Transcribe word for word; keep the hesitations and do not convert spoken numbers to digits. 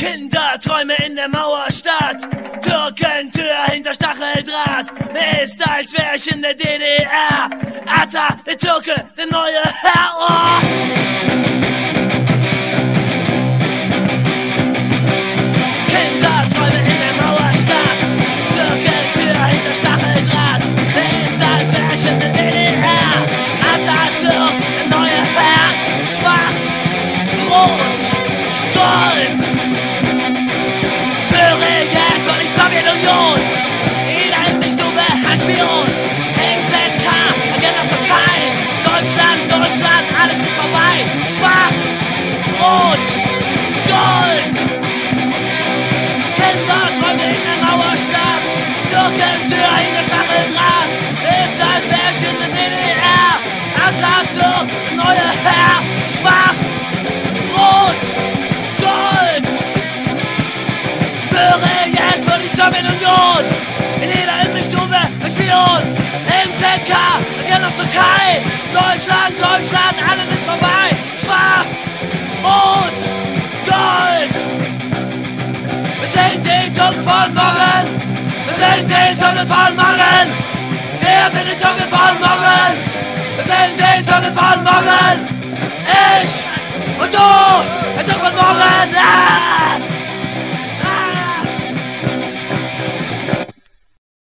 Kinderträume in der Mauerstadt, Türkentür hinter Stacheldraht. Mir ist, als wär ich in der D D R. Ata, der Türke, der neue Herr. Oh. Kinderträume in der Mauerstadt, Türkentür hinter Stacheldraht. Mir ist, als wär ich in der D D R. Atatürk, der neue Herr. Schwarz, Rot, Gold. Bürgerjagd von die Sowjetunion. Jeder in die Stube, ein Spion. M Z K, Agent aus Türkei. Deutschland, Deutschland, alles ist vorbei. Schwarz, Rot, Gold. Kinderträume in der Mauerstadt, Türkentür in der Stacheldraht. Ist, als wär ich in der D D R. Atatürk, neuer Herr. Schwarz, Rot, Gold. Bürgerjagd für die Sowjetunion. In jeder Immelstube ein Spion. M Z K, Agent aus Türkei. Deutschland, Deutschland, alles ist vorbei. Schwarz, Rot, Gold. Wir sind die Türken von morgen. Wir sind die Türken von